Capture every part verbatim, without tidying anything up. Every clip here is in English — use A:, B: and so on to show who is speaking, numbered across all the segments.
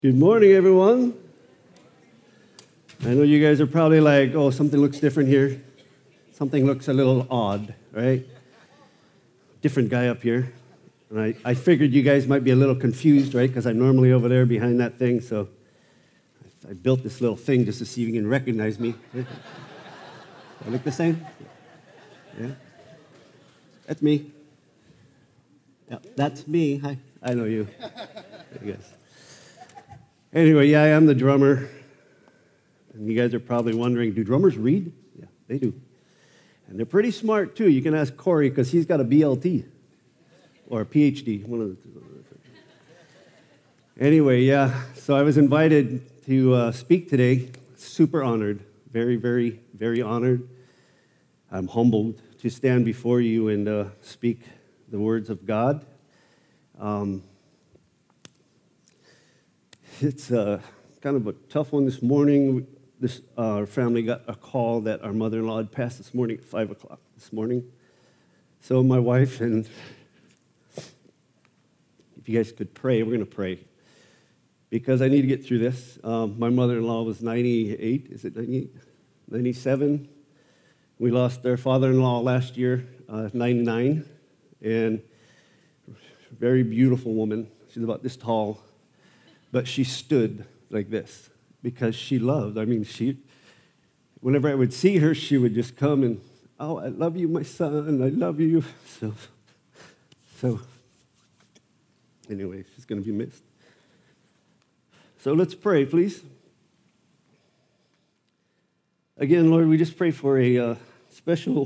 A: Good morning, everyone. I know you guys are probably like, oh, something looks different here. Something looks a little odd, right? Different guy up here. And I, I figured you guys might be a little confused, right? Because I'm normally over there behind that thing, so I built this little thing just to see if you can recognize me. Do I look the same? Yeah. That's me. Yeah, that's me. Hi. I know you. I guess. Anyway, yeah, I am the drummer. And you guys are probably wondering, do drummers read? Yeah, they do. And they're pretty smart, too. You can ask Corey, because he's got a B L T or a P H D. One of the two. Anyway, yeah, so I was invited to uh, speak today. Super honored. Very, very, very honored. I'm humbled to stand before you and uh, speak the words of God. Um, It's uh, kind of a tough one this morning. This uh, our family got a call that our mother-in-law had passed this morning at five o'clock this morning. So my wife and, if you guys could pray, we're going to pray. Because I need to get through this. Um, my mother-in-law was ninety-eight, is it ninety-eight? ninety-seven. We lost our father-in-law last year, uh, ninety-nine. And very beautiful woman. She's about this tall. But she stood like this because she loved. I mean, she, whenever I would see her, she would just come and, oh, I love you, my son, I love you. So, so anyway, she's going to be missed. So let's pray, please. Again, Lord, we just pray for a uh, special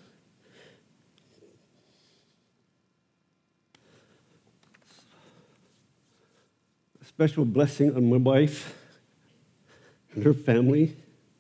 A: special blessing on my wife and her family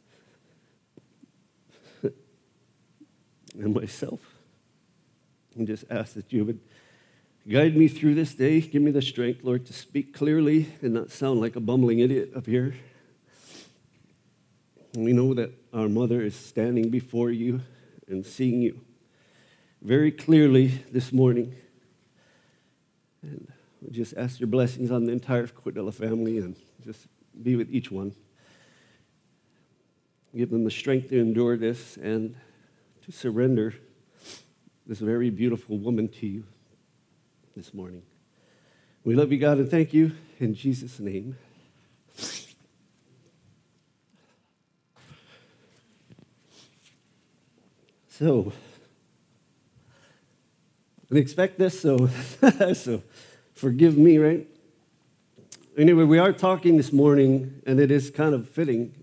A: and myself. And just ask that you would guide me through this day. Give me the strength, Lord, to speak clearly and not sound like a bumbling idiot up here. And we know that our mother is standing before you and seeing you very clearly this morning. And we just ask your blessings on the entire Cordella family and just be with each one. Give them the strength to endure this and to surrender this very beautiful woman to you this morning. We love you, God, and thank you in Jesus' name. So, I didn't expect this, so, so forgive me, right? Anyway, we are talking this morning, and it is kind of fitting,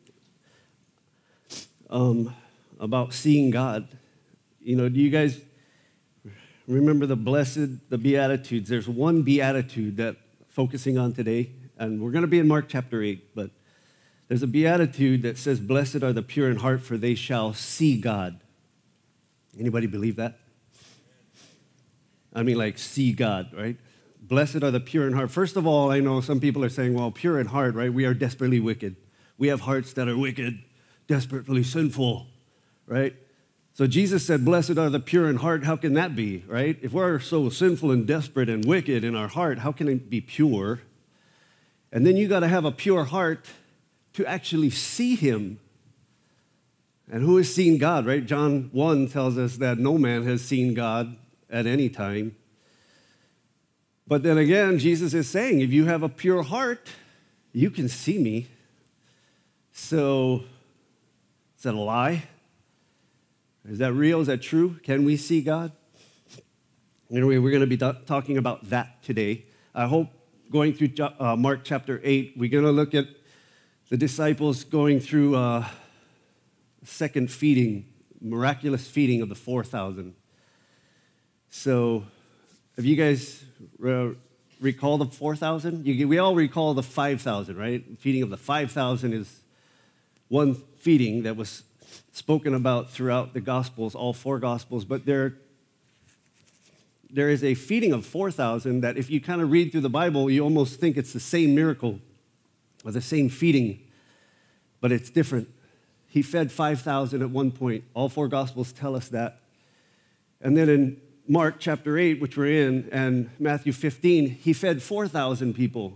A: um, about seeing God. You know, do you guys remember the blessed, the Beatitudes? There's one Beatitude that focusing on today, and we're going to be in Mark chapter eight, but there's a Beatitude that says, blessed are the pure in heart, for they shall see God. Anybody believe that? I mean, like, see God, right? Blessed are the pure in heart. First of all, I know some people are saying, well, pure in heart, right? We are desperately wicked. We have hearts that are wicked, desperately sinful, right? So Jesus said, blessed are the pure in heart. How can that be, right? If we're so sinful and desperate and wicked in our heart, how can it be pure? And then you got to have a pure heart to actually see him. And who has seen God, right? John one tells us that no man has seen God at any time. But then again, Jesus is saying, if you have a pure heart, you can see me. So, is that a lie? Is that real? Is that true? Can we see God? Anyway, we're going to be t- talking about that today. I hope going through uh, Mark chapter eight, we're going to look at the disciples going through uh, second feeding, miraculous feeding of the four thousand. So, if you guys uh, recall the four thousand, we all recall the five thousand, right? Feeding of the five thousand is one feeding that was spoken about throughout the Gospels, all four Gospels, but there, there is a feeding of four thousand that if you kind of read through the Bible, you almost think it's the same miracle or the same feeding, but it's different. He fed five thousand at one point. All four Gospels tell us that. And then in Mark chapter eight, which we're in, and Matthew fifteen, he fed four thousand people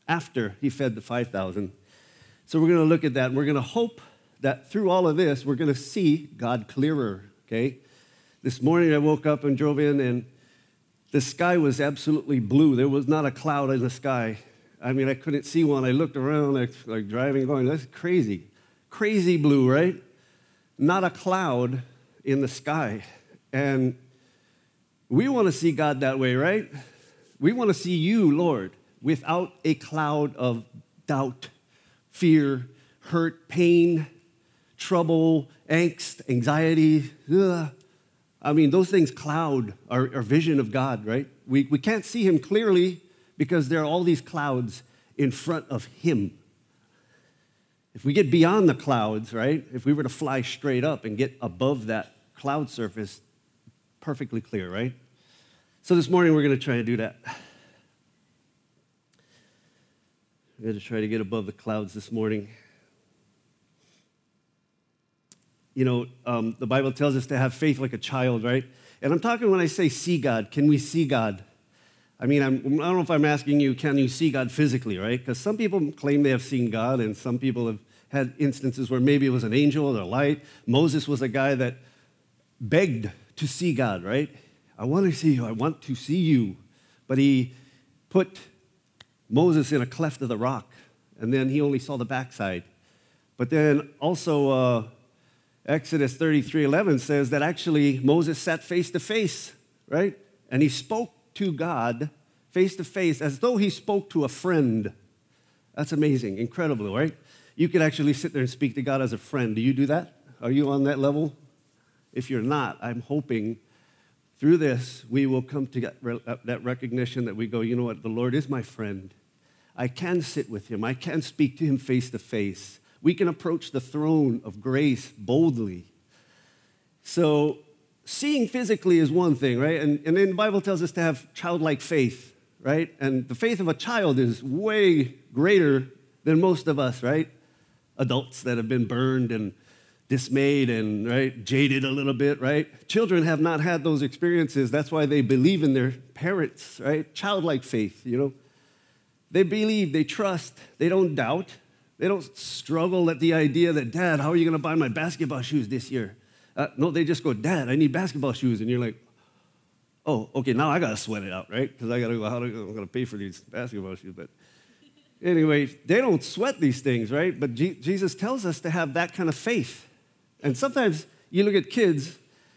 A: after he fed the five thousand. So we're going to look at that, and we're going to hope that through all of this, we're going to see God clearer, okay? This morning I woke up and drove in, and the sky was absolutely blue. There was not a cloud in the sky. I mean, I couldn't see one. I looked around, like, like driving, going, that's crazy. Crazy blue, right? Not a cloud in the sky. And we want to see God that way, right? We want to see you, Lord, without a cloud of doubt, fear, hurt, pain, trouble, angst, anxiety. Ugh. I mean, those things cloud our, our vision of God, right? We, we can't see him clearly because there are all these clouds in front of him. If we get beyond the clouds, right? If we were to fly straight up and get above that cloud surface, perfectly clear, right? So this morning we're going to try to do that. We're going to try to get above the clouds this morning. You know, um, the Bible tells us to have faith like a child, right? And I'm talking when I say see God. Can we see God? I mean, I'm, I don't know if I'm asking you, can you see God physically, right? Because some people claim they have seen God, and some people have had instances where maybe it was an angel or light. Moses was a guy that begged to see God, right? I want to see you. I want to see you. But he put Moses in a cleft of the rock, and then he only saw the backside. But then also, uh, Exodus thirty-three eleven says that actually Moses sat face to face, right? And he spoke to God face to face as though he spoke to a friend. That's amazing, incredible, right? You could actually sit there and speak to God as a friend. Do you do that? Are you on that level? If you're not, I'm hoping through this we will come to that recognition that we go, you know what, the Lord is my friend. I can sit with him. I can speak to him face to face. We can approach the throne of grace boldly. So seeing physically is one thing, right? And, and then the Bible tells us to have childlike faith, right? And the faith of a child is way greater than most of us, right? Adults that have been burned and dismayed and, right, jaded a little bit, right? Children have not had those experiences. That's why they believe in their parents, right? Childlike faith, you know? They believe, they trust, they don't doubt. They don't struggle at the idea that, Dad, how are you going to buy my basketball shoes this year? Uh, no, they just go, Dad, I need basketball shoes. And you're like, oh, okay, now I got to sweat it out, right? Because I got to go, how do I, I'm going to pay for these basketball shoes. But anyway, they don't sweat these things, right? But G- Jesus tells us to have that kind of faith. And sometimes you look at kids,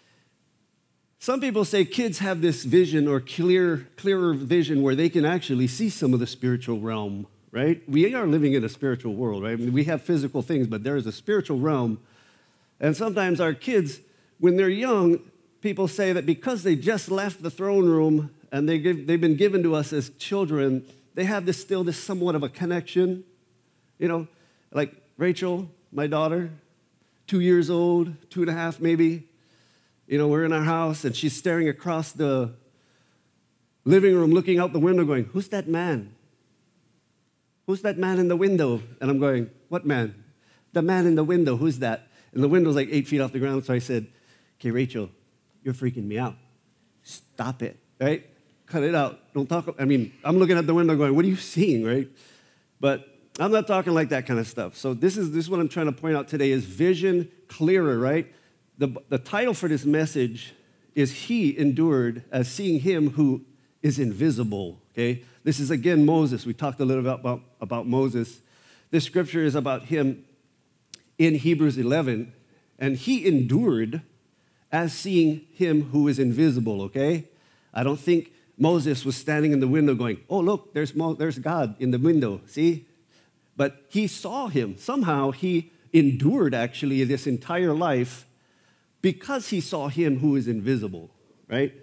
A: some people say kids have this vision or clear, clearer vision where they can actually see some of the spiritual realm, right? We are living in a spiritual world, right? I mean, we have physical things, but there is a spiritual realm. And sometimes our kids, when they're young, people say that because they just left the throne room and they give, they've been given to us as children, they have this still this somewhat of a connection. You know, like Rachel, my daughter, two years old, two and a half maybe. You know, we're in our house and she's staring across the living room, looking out the window going, who's that man? Who's that man in the window? And I'm going, what man? The man in the window, who's that? And the window's like eight feet off the ground, so I said, okay, Rachel, you're freaking me out. Stop it, right? Cut it out. Don't talk. I mean, I'm looking at the window going, what are you seeing, right? But I'm not talking like that kind of stuff. So this is, this is what I'm trying to point out today is vision clearer, right? The, the title for this message is He Endured as Seeing Him Who is Invisible, okay? This is, again, Moses. We talked a little bit about, about Moses. This scripture is about him in Hebrews eleven, and he endured as seeing him who is invisible, okay? I don't think Moses was standing in the window going, oh, look, there's, Mo- there's God in the window, see? But he saw him. Somehow he endured, actually, this entire life because he saw him who is invisible, right?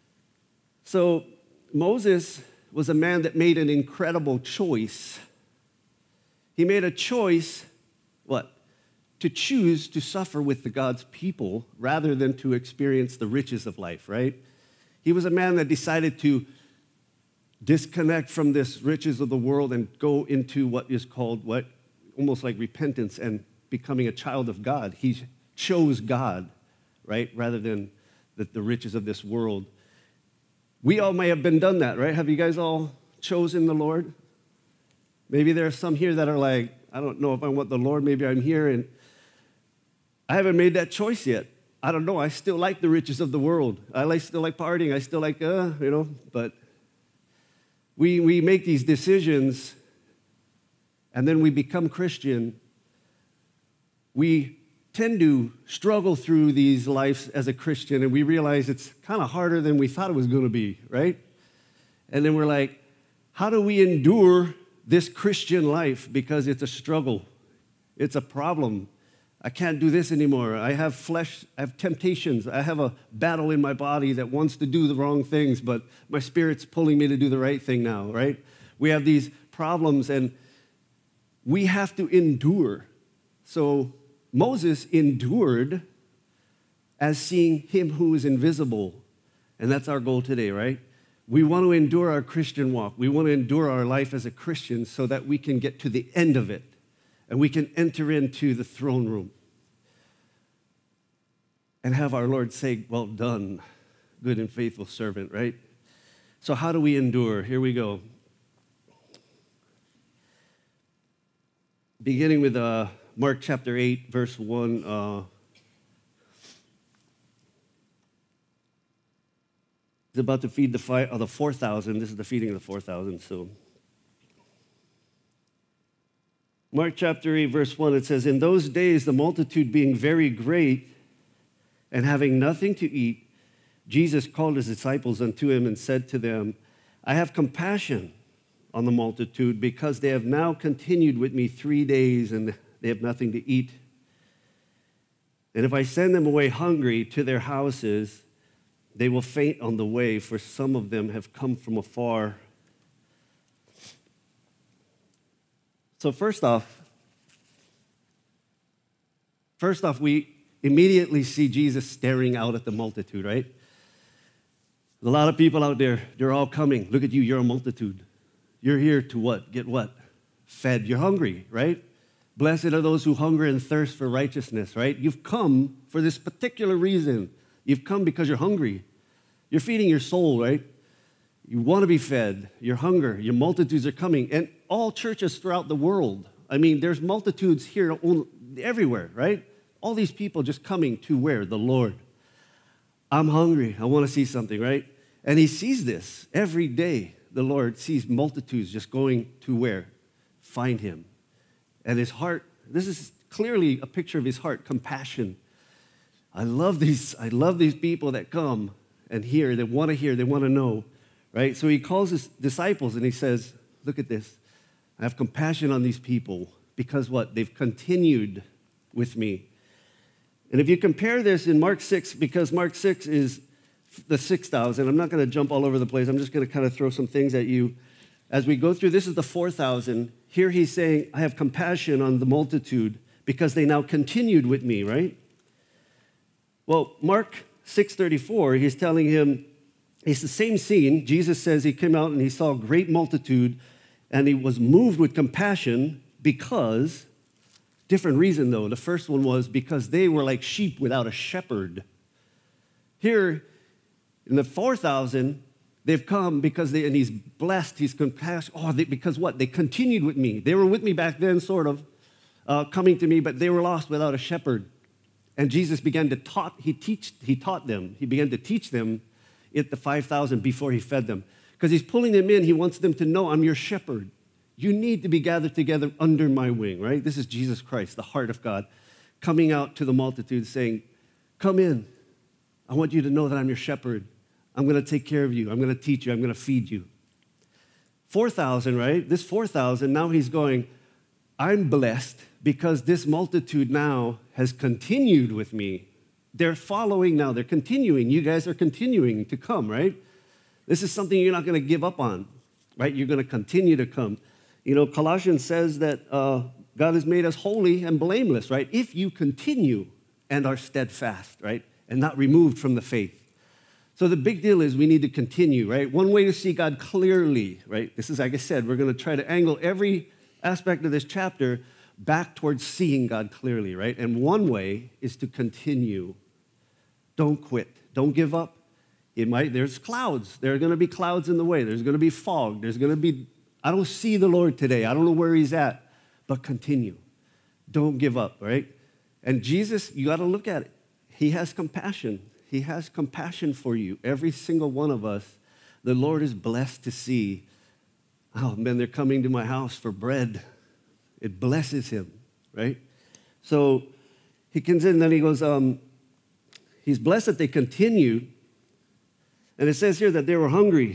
A: So Moses was a man that made an incredible choice. He made a choice, what? To choose to suffer with the God's people rather than to experience the riches of life, right? He was a man that decided to disconnect from this riches of the world and go into what is called what almost like repentance and becoming a child of God. He chose God, right, rather than the, the riches of this world. We all may have been done that, right? Have you guys all chosen the Lord? Maybe there are some here that are like, I don't know if I want the Lord. Maybe I'm here and I haven't made that choice yet. I don't know. I still like the riches of the world. I like, still like partying. I still like, uh, you know, but we, we make these decisions and then we become Christian. We tend to struggle through these lives as a Christian, and we realize it's kind of harder than we thought it was going to be, right? And then we're like, how do we endure this Christian life? Because it's a struggle. It's a problem. I can't do this anymore. I have flesh, I have temptations. I have a battle in my body that wants to do the wrong things, but my spirit's pulling me to do the right thing now, right? We have these problems, and we have to endure. So Moses endured as seeing him who is invisible, and that's our goal today, right? We want to endure our Christian walk. We want to endure our life as a Christian so that we can get to the end of it and we can enter into the throne room and have our Lord say, well done, good and faithful servant, right? So how do we endure? Here we go. Beginning with uh, Mark chapter eight, verse one. Uh, he's about to feed the, five, uh, the four thousand. This is the feeding of the four thousand, so... Mark chapter eight, verse one, it says, in those days, the multitude being very great and having nothing to eat, Jesus called his disciples unto him and said to them, I have compassion on the multitude because they have now continued with me three days and they have nothing to eat. And if I send them away hungry to their houses, they will faint on the way, for some of them have come from afar. So first off, first off, we immediately see Jesus staring out at the multitude, right? There's a lot of people out there, they're all coming. Look at you, you're a multitude. You're here to what? Get what? Fed. You're hungry, right? Blessed are those who hunger and thirst for righteousness, right? You've come for this particular reason. You've come because you're hungry. You're feeding your soul, right? You want to be fed. Your hunger, your multitudes are coming. And all churches throughout the world. I mean, there's multitudes here everywhere, right? All these people just coming to where? The Lord. I'm hungry. I want to see something, right? And he sees this every day. The Lord sees multitudes just going to where? Find him. And his heart, this is clearly a picture of his heart, compassion. I love these, I love these people that come and hear, they want to hear, they want to know, right? So he calls his disciples and he says, look at this. I have compassion on these people because what? They've continued with me. And if you compare this in Mark six, because Mark six is the six thousand, I'm not going to jump all over the place. I'm just going to kind of throw some things at you. As we go through, this is the four thousand. Here he's saying, I have compassion on the multitude because they now continued with me, right? Well, Mark six thirty-four, he's telling him, it's the same scene. Jesus says he came out and he saw a great multitude and he was moved with compassion because, different reason though. The first one was because they were like sheep without a shepherd. Here, in the four thousand, they've come because they, and he's blessed, he's compassionate. Oh, they, because what? They continued with me. They were with me back then, sort of, uh, coming to me, but they were lost without a shepherd. And Jesus began to taught, he teach, he taught them. He began to teach them at the five thousand before he fed them. Because he's pulling them in, he wants them to know, I'm your shepherd. You need to be gathered together under my wing, right? This is Jesus Christ, the heart of God, coming out to the multitude saying, come in. I want you to know that I'm your shepherd. I'm going to take care of you. I'm going to teach you. I'm going to feed you. four thousand, right? This four thousand, now he's going, I'm blessed because this multitude now has continued with me. They're following now. They're continuing. You guys are continuing to come, right? This is something you're not going to give up on, right? You're going to continue to come. You know, Colossians says that uh, God has made us holy and blameless, right? If you continue and are steadfast, right? And not removed from the faith. So the big deal is we need to continue, right? One way to see God clearly, right? This is, like I said, we're going to try to angle every aspect of this chapter back towards seeing God clearly, right? And one way is to continue. Don't quit. Don't give up. It might, there's clouds. There are going to be clouds in the way. There's going to be fog. There's going to be I don't see the Lord today. I don't know where he's at, but continue. Don't give up, right? And Jesus, you got to look at it. He has compassion. He has compassion for you. Every single one of us, the Lord is blessed to see, oh, man, they're coming to my house for bread. It blesses him, right? So he comes in, then he goes, um, he's blessed that they continued. And it says here that they were hungry.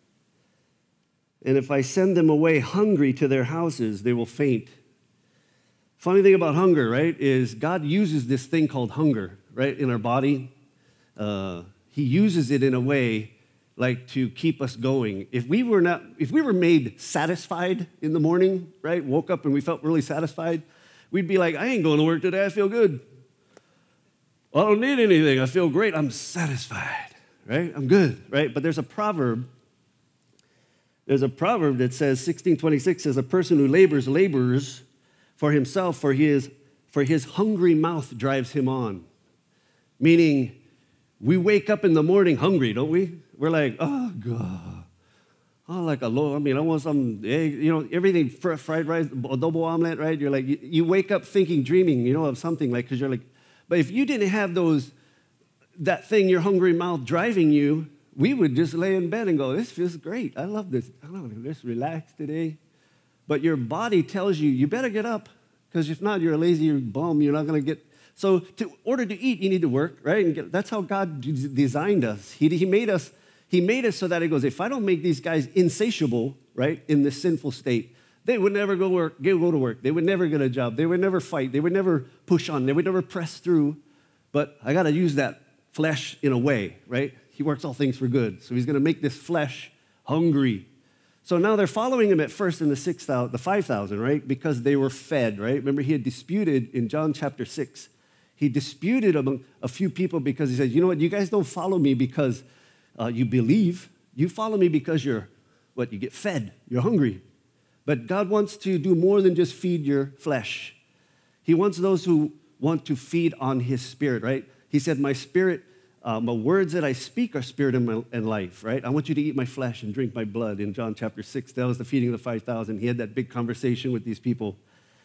A: And if I send them away hungry to their houses, they will faint. Funny thing about hunger, right, is God uses this thing called hunger, right, in our body. Uh, he uses it in a way like to keep us going. If we were not, if we were made satisfied in the morning, right, woke up and we felt really satisfied, we'd be like, I ain't going to work today, I feel good. I don't need anything, I feel great, I'm satisfied, right, I'm good, right? But there's a proverb, there's a proverb that says, sixteen twenty-six says, a person who labors, labors for himself, for his, for his hungry mouth drives him on. Meaning, we wake up in the morning hungry, don't we? We're like, oh, God. Oh, like a low, I mean, I want some egg, you know, everything, fr- fried rice, adobo omelet, right? You're like, you, you wake up thinking, dreaming, you know, of something, like, because you're like, but if you didn't have those, that thing, your hungry mouth driving you, we would just lay in bed and go, this feels great. I love this. I don't know, just relax today. But your body tells you, you better get up, because if not, you're a lazy bum. You're not going to get. So, to order to eat, you need to work, right? And get, that's how God d- designed us. He, he made us. He made us so that it goes. If I don't make these guys insatiable, right, in this sinful state, they would never go work. They go to work. They would never get a job. They would never fight. They would never push on. They would never press through. But I got to use that flesh in a way, right? He works all things for good. So he's going to make this flesh hungry. So now they're following him at first in the six thousand, the five thousand, right? Because they were fed, right? Remember, he had disputed in John chapter six. He disputed among a few people because he said, you know what, you guys don't follow me because uh, you believe. You follow me because you're, what, you get fed. You're hungry. But God wants to do more than just feed your flesh. He wants those who want to feed on his spirit, right? He said, my spirit, uh, my words that I speak are spirit and, my, and life, right? I want you to eat my flesh and drink my blood in John chapter six. That was the feeding of the five thousand. He had that big conversation with these people.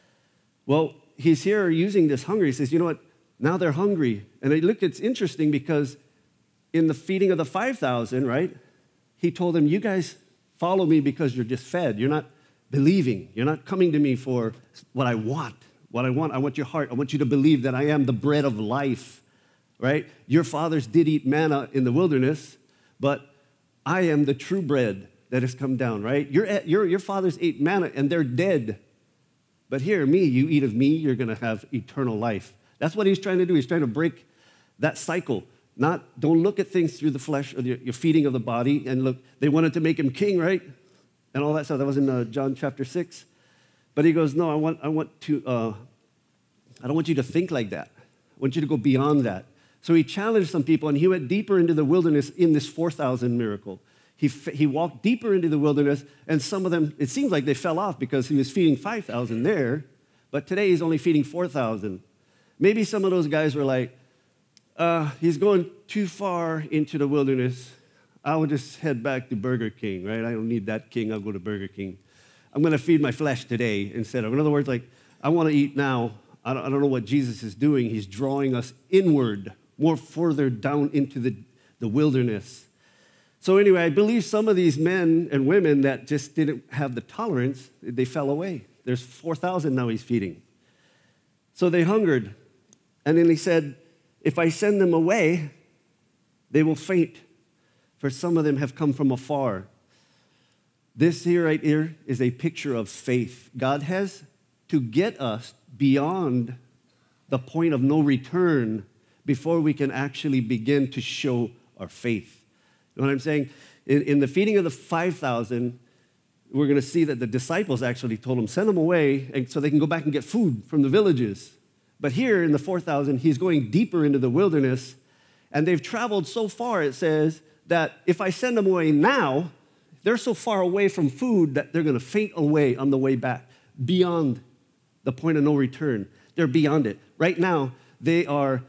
A: Well, he's here using this hunger. He says, you know what? Now they're hungry. And I look, it's interesting because in the feeding of the five thousand, right, he told them, you guys follow me because you're just fed. You're not believing. You're not coming to me for what I want. What I want, I want your heart. I want you to believe that I am the bread of life, right? Your fathers did eat manna in the wilderness, but I am the true bread that has come down, right? Your, your, your fathers ate manna and they're dead. But here, me, you eat of me, you're going to have eternal life. That's what he's trying to do. He's trying to break that cycle. Not, don't look at things through the flesh or your, your feeding of the body. And look, they wanted to make him king, right? And all that stuff. That was in uh, John chapter six. But he goes, no, I want, I want to, uh, I don't want you to think like that. I want you to go beyond that. So he challenged some people, and he went deeper into the wilderness in this four thousand miracle. He, he walked deeper into the wilderness, and some of them, it seems like they fell off because he was feeding five thousand there, but today he's only feeding four thousand. Maybe some of those guys were like, uh, he's going too far into the wilderness. I will just head back to Burger King, right? I don't need that king. I'll go to Burger King. I'm going to feed my flesh today instead of, in other words, like, I want to eat now. I don't, I don't know what Jesus is doing. He's drawing us inward, more further down into the, the wilderness. So anyway, I believe some of these men and women that just didn't have the tolerance, they fell away. There's four thousand now he's feeding. So they hungered. And then he said, if I send them away, they will faint, for some of them have come from afar. This here right here is a picture of faith. God has to get us beyond the point of no return before we can actually begin to show our faith. You know what I'm saying? In, in the feeding of the five thousand, we're going to see that the disciples actually told him, send them away and so they can go back and get food from the villages. But here in the four thousand, he's going deeper into the wilderness, and they've traveled so far, it says, that if I send them away now, they're so far away from food that they're going to faint away on the way back, beyond the point of no return. They're beyond it. Right now, they are,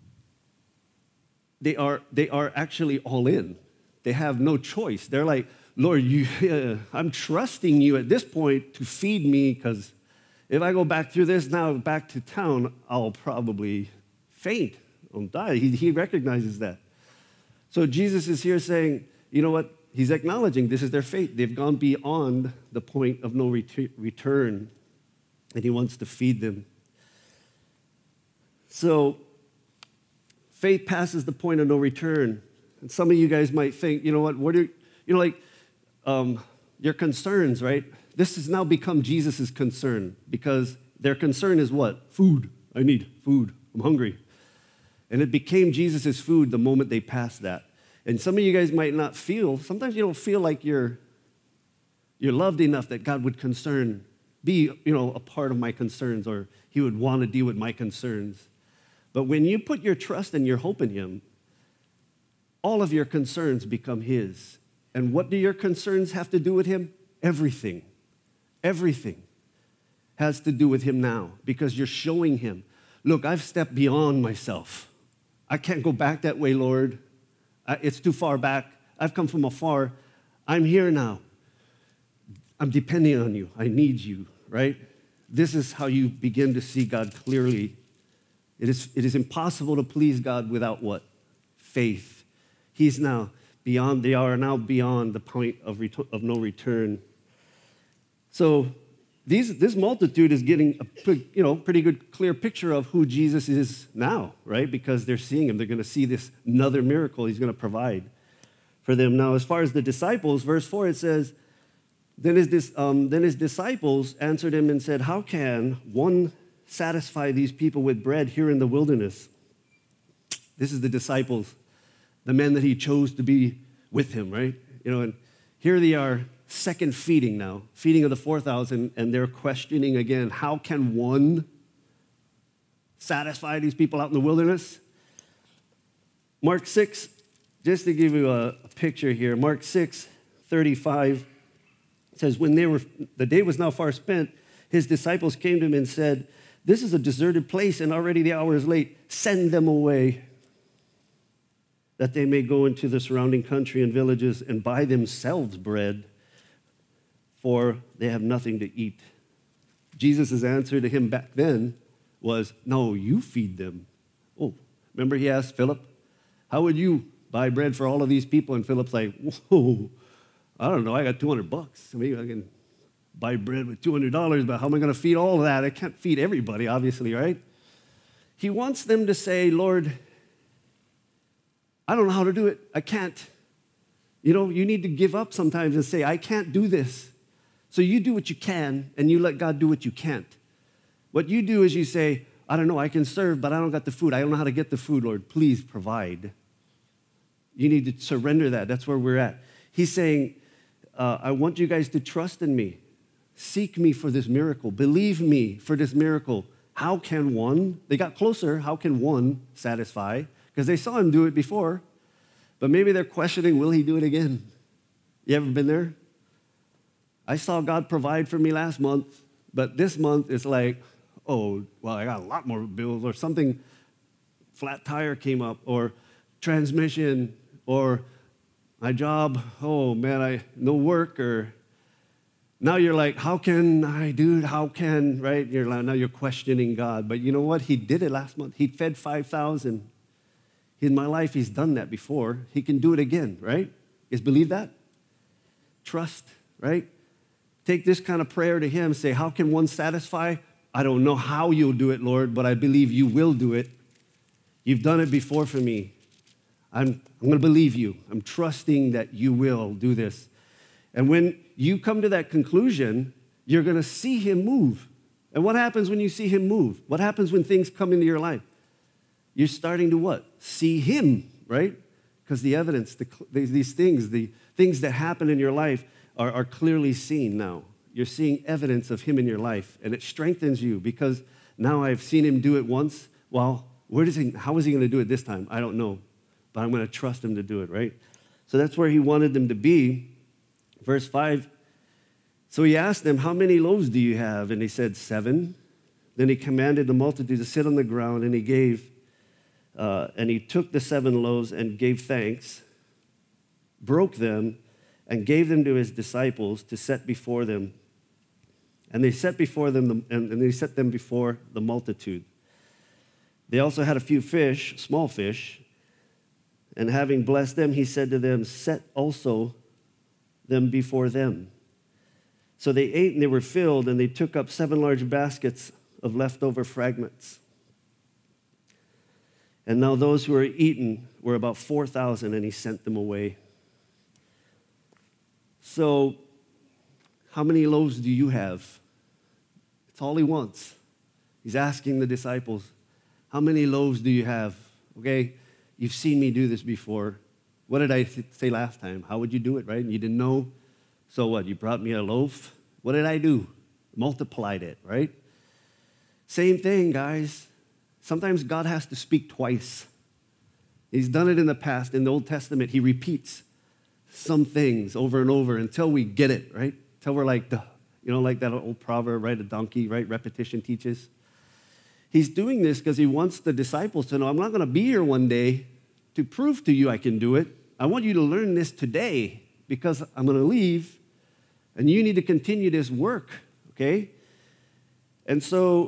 A: they are, they are actually all in. They have no choice. They're like, Lord, you, uh, I'm trusting you at this point to feed me, because if I go back through this now, back to town, I'll probably faint. I'll die. He, he recognizes that. So Jesus is here saying, you know what? He's acknowledging this is their fate. They've gone beyond the point of no ret- return, and he wants to feed them. So faith passes the point of no return. And some of you guys might think, you know what, what are, you know, like um, your concerns, right? This has now become Jesus' concern, because their concern is what? Food. I need food. I'm hungry. And it became Jesus' food the moment they passed that. And some of you guys might not feel, sometimes you don't feel like you're, you're loved enough that God would concern, be, you know, a part of my concerns, or he would want to deal with my concerns. But when you put your trust and your hope in him, all of your concerns become his. And what do your concerns have to do with him? Everything. Everything has to do with him now, because you're showing him, look, I've stepped beyond myself. I can't go back that way, Lord. It's too far back. I've come from afar. I'm here now. I'm depending on you. I need you, right? This is how you begin to see God clearly. It is, it is impossible to please God without what? Faith. He's now beyond, they are now beyond the point of, ret- of no return. So these, this multitude is getting a pretty, you know, pretty good, clear picture of who Jesus is now, right? Because they're seeing him. They're going to see this another miracle he's going to provide for them. Now, as far as the disciples, verse four, it says, then his, um, then his disciples answered him and said, how can one satisfy these people with bread here in the wilderness? This is the disciples, the men that he chose to be with him, right? You know, and here they are, second feeding now, feeding of the four thousand, and they're questioning again, how can one satisfy these people out in the wilderness? Mark six, just to give you a, a picture here, Mark six, thirty-five says, when they were, the day was now far spent, his disciples came to him and said, this is a deserted place and already the hour is late. Send them away that they may go into the surrounding country and villages and buy themselves bread, for they have nothing to eat. Jesus' answer to him back then was, no, you feed them. Oh, remember he asked Philip, how would you buy bread for all of these people? And Philip's like, whoa, I don't know, I got two hundred bucks. Maybe I can buy bread with two hundred dollars, but how am I going to feed all of that? I can't feed everybody, obviously, right? He wants them to say, Lord, I don't know how to do it. I can't. You know, you need to give up sometimes and say, I can't do this. So you do what you can, and you let God do what you can't. What you do is you say, I don't know, I can serve, but I don't got the food. I don't know how to get the food, Lord. Please provide. You need to surrender that. That's where we're at. He's saying, uh, I want you guys to trust in me. Seek me for this miracle. Believe me for this miracle. How can one, they got closer, how can one satisfy? Because they saw him do it before, but maybe they're questioning, will he do it again? You ever been there? I saw God provide for me last month, but this month it's like, oh, well, I got a lot more bills, or something, flat tire came up, or transmission, or my job, oh man, I no work, or now you're like, how can I do it? How can, right? You're like, now you're questioning God. But you know what? He did it last month. He fed five thousand. In my life, he's done that before. He can do it again, right? Is believe that? Trust, right? Take this kind of prayer to him. Say, how can one satisfy? I don't know how you'll do it, Lord, but I believe you will do it. You've done it before for me. I'm, I'm going to believe you. I'm trusting that you will do this. And when you come to that conclusion, you're going to see him move. And what happens when you see him move? What happens when things come into your life? You're starting to what? See him, right? Because the evidence, the, these things, the things that happen in your life are, are clearly seen now. You're seeing evidence of him in your life, and it strengthens you because now I've seen him do it once. Well, where does he, how is he going to do it this time? I don't know, but I'm going to trust him to do it, right? So that's where he wanted them to be. Verse five, so he asked them, how many loaves do you have? And they said, seven. Then he commanded the multitude to sit on the ground, and he gave, uh, and he took the seven loaves and gave thanks, broke them, and gave them to his disciples to set before them. And they set before them, the, and, and they set them before the multitude. They also had a few fish, small fish, and having blessed them, he said to them, set also them before them. So they ate and they were filled, and they took up seven large baskets of leftover fragments. And now those who were eaten were about four thousand, and he sent them away. So, how many loaves do you have? It's all he wants. He's asking the disciples, how many loaves do you have? Okay, you've seen me do this before. What did I say last time? How would you do it, right? And you didn't know. So what, you brought me a loaf? What did I do? Multiplied it, right? Same thing, guys. Sometimes God has to speak twice. He's done it in the past. In the Old Testament, he repeats some things over and over until we get it, right? Until we're like, the, you know, like that old proverb, right? A donkey, right? Repetition teaches. He's doing this because he wants the disciples to know, I'm not going to be here one day to prove to you I can do it. I want you to learn this today because I'm going to leave, and you need to continue this work, okay? And so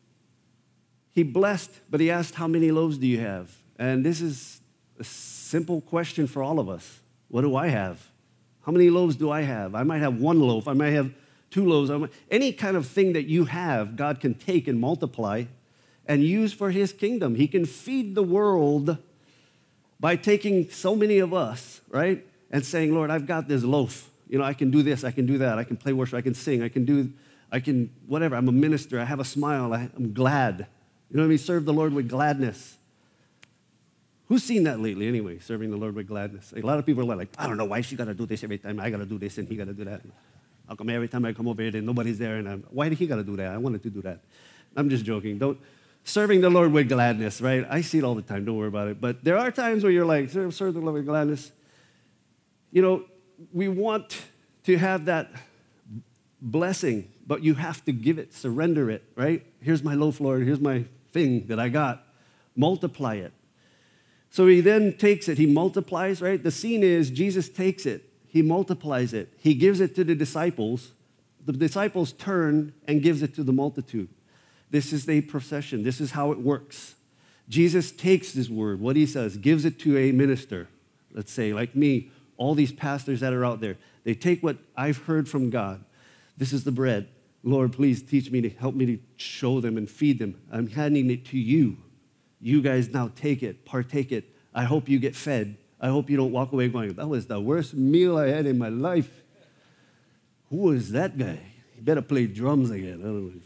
A: he blessed, but he asked, how many loaves do you have? And this is a simple question for all of us. What do I have? How many loaves do I have? I might have one loaf. I might have two loaves. I might, any kind of thing that you have, God can take and multiply and use for his kingdom. He can feed the world by taking so many of us, right, and saying, Lord, I've got this loaf. You know, I can do this, I can do that, I can play worship, I can sing, I can do, I can, whatever. I'm a minister, I have a smile, I, I'm glad. You know what I mean? Serve the Lord with gladness. Who's seen that lately anyway, serving the Lord with gladness? A lot of people are like, I don't know why she got to do this every time. I got to do this and he got to do that. How come every time I come over here, then nobody's there? And I'm, why did he got to do that? I wanted to do that. I'm just joking. Don't serving the Lord with gladness, right? I see it all the time. Don't worry about it. But there are times where you're like, serve, serve the Lord with gladness. You know, we want to have that blessing, but you have to give it, surrender it, right? Here's my loaf, Lord. Here's my thing that I got. Multiply it. So he then takes it. He multiplies, right? The scene is Jesus takes it. He multiplies it. He gives it to the disciples. The disciples turn and gives it to the multitude. This is the procession. This is how it works. Jesus takes his word, what he says, gives it to a minister. Let's say, like me, all these pastors that are out there. They take what I've heard from God. This is the bread. Lord, please teach me to help me to show them and feed them. I'm handing it to you. You guys now take it, partake it. I hope you get fed. I hope you don't walk away going, that was the worst meal I had in my life. Who was that guy? He better play drums again. I don't know.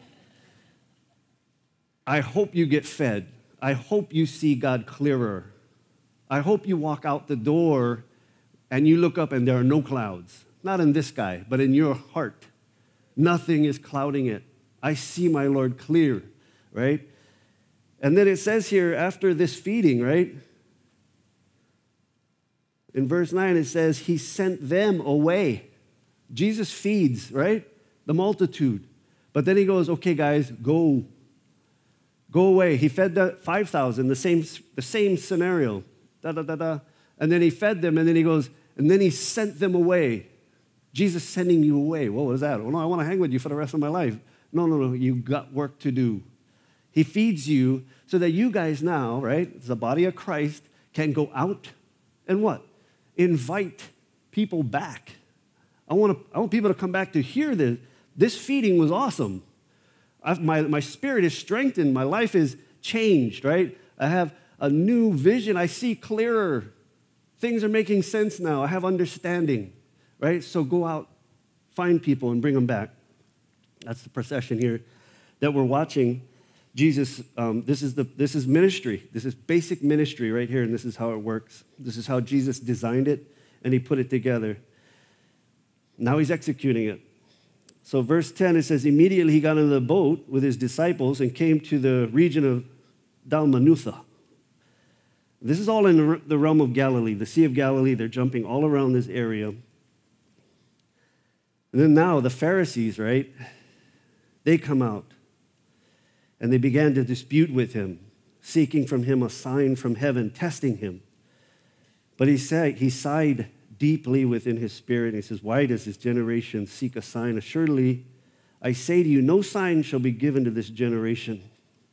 A: I hope you get fed. I hope you see God clearer. I hope you walk out the door and you look up and there are no clouds. Not in this guy, but in your heart. Nothing is clouding it. I see my Lord clear, right? And then it says here, after this feeding, right? In verse nine, it says, he sent them away. Jesus feeds, right? The multitude. But then he goes, okay, guys, go. Go away. He fed the five thousand, the same, the same scenario. Da, da, da, da. And then he fed them, and then he goes, and then he sent them away. Jesus sending you away. What was that? Oh, no, I want to hang with you for the rest of my life. No, no, no, you got work to do. He feeds you so that you guys now, right, the body of Christ, can go out and what? Invite people back. I want, to, I want people to come back to hear this. This feeding was awesome. I've, my, my spirit is strengthened. My life is changed, right? I have a new vision. I see clearer. Things are making sense now. I have understanding, right? So go out, find people, and bring them back. That's the procession here that we're watching. Jesus, um, this is the this is ministry. This is basic ministry right here, and this is how it works. This is how Jesus designed it, and he put it together. Now he's executing it. So verse ten, it says, immediately he got into the boat with his disciples and came to the region of Dalmanutha. This is all in the realm of Galilee, the Sea of Galilee. They're jumping all around this area. And then now the Pharisees, right, they come out. And they began to dispute with him, seeking from him a sign from heaven, testing him. But he said, he sighed deeply within his spirit. And he says, why does this generation seek a sign? Assuredly, I say to you, no sign shall be given to this generation.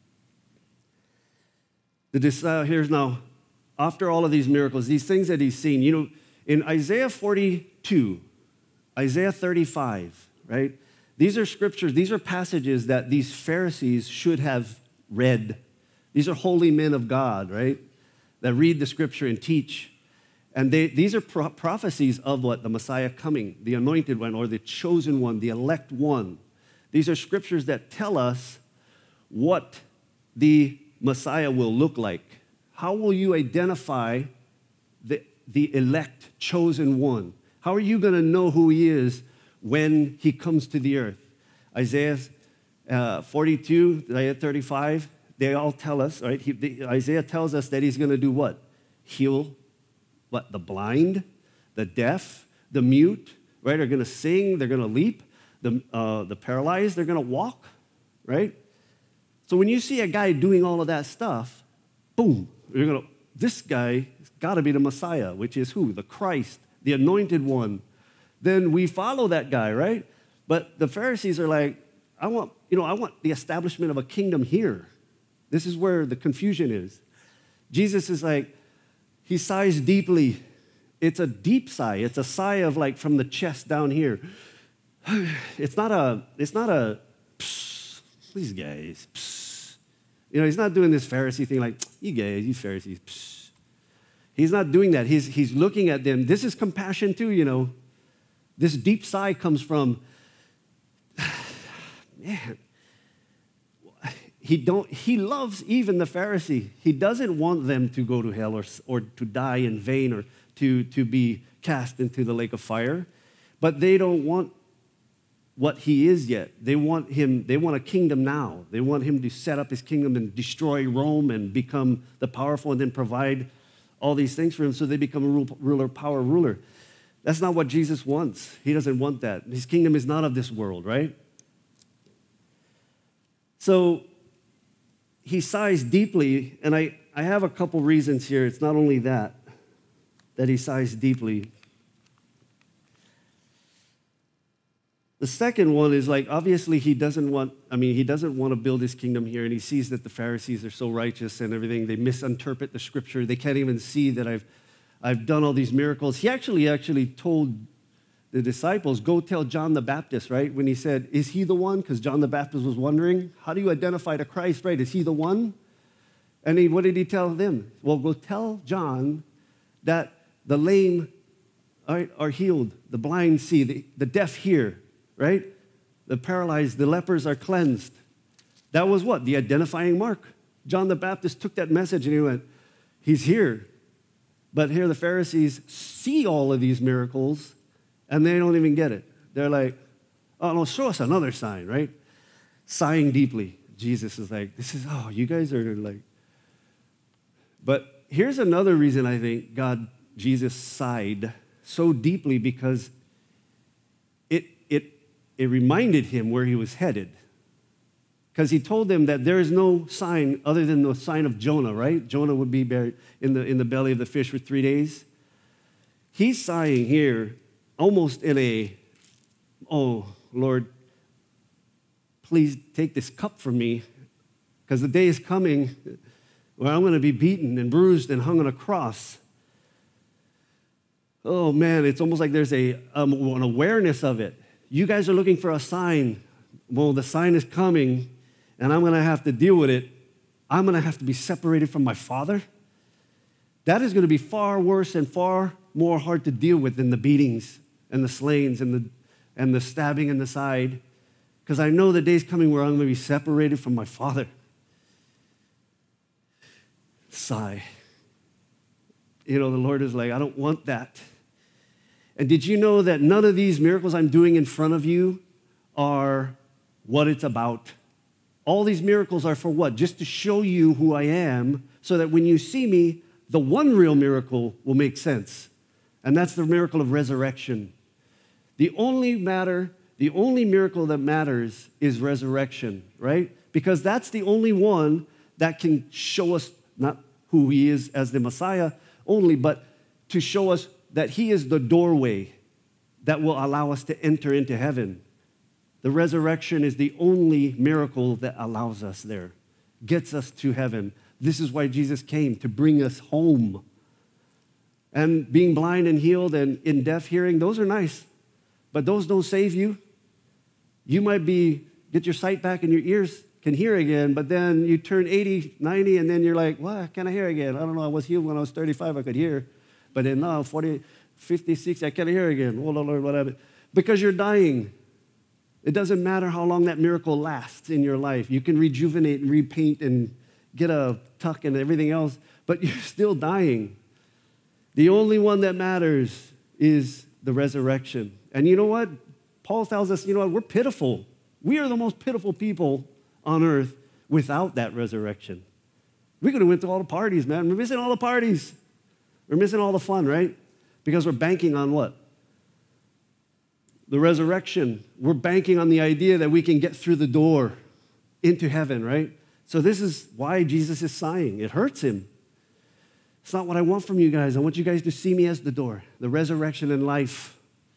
A: The, uh, here's now, after all of these miracles, these things that he's seen, you know, in Isaiah forty-two, Isaiah thirty-five, right? These are scriptures, these are passages that these Pharisees should have read. These are holy men of God, right? That read the scripture and teach. And they, these are pro- prophecies of what? The Messiah coming, the anointed one, or the chosen one, the elect one. These are scriptures that tell us what the Messiah will look like. How will you identify the, the elect chosen one? How are you going to know who he is when he comes to the earth? Isaiah uh, forty-two, Isaiah thirty-five, they all tell us, right? He, the, Isaiah tells us that he's going to do what? Heal what? The blind, the deaf, the mute, right? They're going to sing, they're going to leap. The, uh, the paralyzed, they're going to walk, right? So when you see a guy doing all of that stuff, boom, you're going to, this guy has got to be the Messiah, which is who? The Christ, the anointed one. Then we follow that guy, right? But the Pharisees are like, I want, you know, I want the establishment of a kingdom here. This is where the confusion is. Jesus is like, he sighs deeply. It's a deep sigh. It's a sigh of like from the chest down here. It's not a, it's not a, psst, these guys, psst. You know, he's not doing this Pharisee thing like, you guys, you Pharisees, psst. He's not doing that. He's, he's looking at them. This is compassion too, you know. This deep sigh comes from, man, he, don't, he loves even the Pharisee. He doesn't want them to go to hell or, or to die in vain or to, to be cast into the lake of fire. But they don't want what he is yet. They want him, they want a kingdom now. They want him to set up his kingdom and destroy Rome and become the powerful and then provide all these things for him so they become a ruler, power ruler. That's not what Jesus wants. He doesn't want that. His kingdom is not of this world, right? So he sighs deeply, and I, I have a couple reasons here. It's not only that, that he sighs deeply. The second one is like, obviously he doesn't want, I mean, he doesn't want to build his kingdom here, and he sees that the Pharisees are so righteous and everything. They misinterpret the scripture. They can't even see that I've, I've done all these miracles. He actually, actually told the disciples, go tell John the Baptist, right? When he said, is he the one? Because John the Baptist was wondering, how do you identify the Christ, right? Is he the one? And he, what did he tell them? Well, go tell John that the lame are, are healed, the blind see, the, the deaf hear, right? The paralyzed, the lepers are cleansed. That was what? The identifying mark. John the Baptist took that message and he went, he's here. But here the Pharisees see all of these miracles and they don't even get it. They're like, oh, no, show us another sign, right? Sighing deeply. Jesus is like, this is, oh, you guys are like. But here's another reason I think God, Jesus sighed so deeply, because it, it, it reminded him where he was headed. Because he told them that there is no sign other than the sign of Jonah, right? Jonah would be buried in the, in the belly of the fish for three days. He's sighing here almost in a, oh, Lord, please take this cup from me, because the day is coming where I'm going to be beaten and bruised and hung on a cross. Oh, man, it's almost like there's a um, an awareness of it. You guys are looking for a sign. Well, the sign is coming, and I'm going to have to deal with it. I'm going to have to be separated from my Father. That is going to be far worse and far more hard to deal with than the beatings and the slayings and the, and the stabbing in the side, because I know the day's coming where I'm going to be separated from my Father. Sigh. You know, the Lord is like, I don't want that. And did you know that none of these miracles I'm doing in front of you are what it's about? All these miracles are for what? Just to show you who I am, so that when you see me, the one real miracle will make sense. And that's the miracle of resurrection. The only matter, the only miracle that matters is resurrection, right? Because that's the only one that can show us not who he is as the Messiah only, but to show us that he is the doorway that will allow us to enter into heaven. The resurrection is the only miracle that allows us there, gets us to heaven. This is why Jesus came, to bring us home. And being blind and healed and in deaf hearing, those are nice, but those don't save you. You might be, get your sight back and your ears can hear again, but then you turn eighty, ninety, and then you're like, why can't I hear again? I don't know, I was healed when I was thirty-five, I could hear. But then now, forty, fifty, sixty, I can't hear again. Oh, Lord, whatever. Because you're dying. It doesn't matter how long that miracle lasts in your life. You can rejuvenate and repaint and get a tuck and everything else, but you're still dying. The only one that matters is the resurrection. And you know what? Paul tells us, you know what? We're pitiful. We are the most pitiful people on earth without that resurrection. We could have went to all the parties, man. We're missing all the parties. We're missing all the fun, right? Because we're banking on what? The resurrection. We're banking on the idea that we can get through the door into heaven, right? So this is why Jesus is sighing. It hurts him. It's not what I want from you guys. I want you guys to see me as the door, the resurrection and life.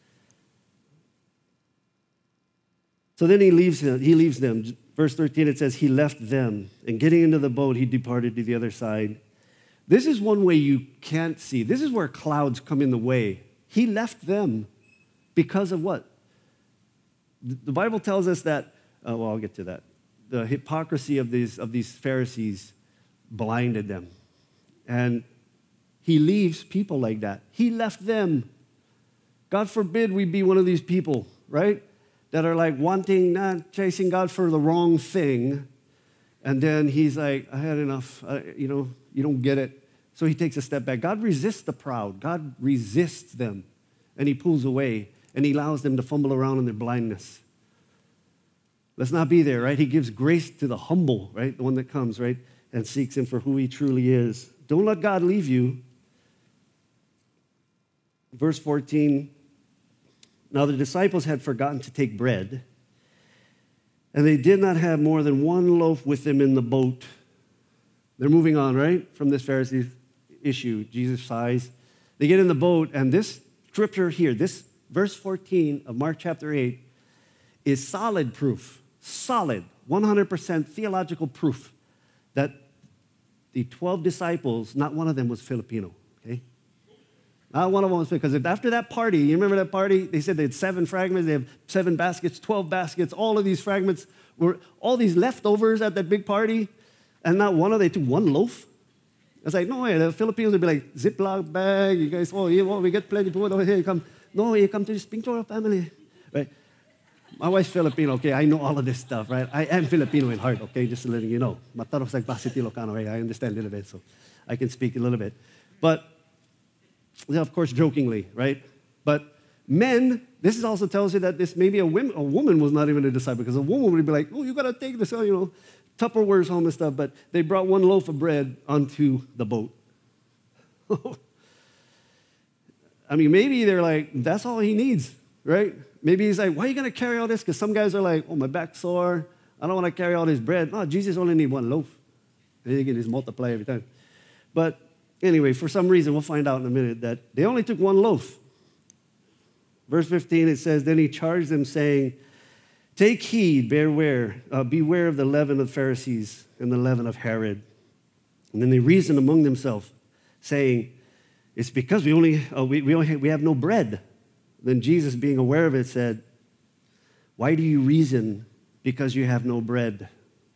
A: So then he leaves them. He leaves them. Verse thirteen, it says, he left them, and getting into the boat, he departed to the other side. This is one way you can't see. This is where clouds come in the way. He left them because of what? The Bible tells us that, uh, well, I'll get to that. The hypocrisy of these, of these Pharisees blinded them. And he leaves people like that. He left them. God forbid we be one of these people, right? That are like wanting, not chasing God for the wrong thing. And then he's like, I had enough. Uh, you know, you don't get it. So he takes a step back. God resists the proud. God resists them. And he pulls away. And he allows them to fumble around in their blindness. Let's not be there, right? He gives grace to the humble, right? The one that comes, right? And seeks him for who he truly is. Don't let God leave you. Verse fourteen, now the disciples had forgotten to take bread, and they did not have more than one loaf with them in the boat. They're moving on, right, from this Pharisee issue. Jesus sighs. They get in the boat, and this scripture here, this verse fourteen of Mark chapter eight, is solid proof, solid, one hundred percent theological proof that the twelve disciples, not one of them was Filipino, okay? Not one of them was Filipino, because after that party, you remember that party? They said they had seven fragments, they have seven baskets, twelve baskets, all of these fragments were, all these leftovers at that big party, and not one of them, they took one loaf. It's like, no way, the Filipinos would be like, Ziploc bag, you guys, oh, yeah, well, we get plenty of food over here, you come. No, you come to this Pinchoro family, right? My wife's Filipino, okay? I know all of this stuff, right? I am Filipino in heart, okay? Just letting you know. Mataro sa Basiti Ilocano, right? I understand a little bit, so I can speak a little bit. But, of course, jokingly, right? But men, this is also tells you that this maybe a, women, a woman was not even a disciple, because a woman would be like, oh, you got to take this, oh, you know, Tupperware's home and stuff, but they brought one loaf of bread onto the boat. I mean, maybe they're like, that's all he needs, right? Maybe he's like, why are you going to carry all this? Because some guys are like, oh, my back's sore. I don't want to carry all this bread. No, Jesus only need one loaf. And he can just multiply every time. But anyway, for some reason, we'll find out in a minute that they only took one loaf. Verse fifteen, it says, then he charged them, saying, take heed, beware, uh, beware of the leaven of the Pharisees and the leaven of Herod. And then they reasoned among themselves, saying, it's because we only, uh, we, we, only have, we have no bread. Then Jesus, being aware of it, said, why do you reason because you have no bread?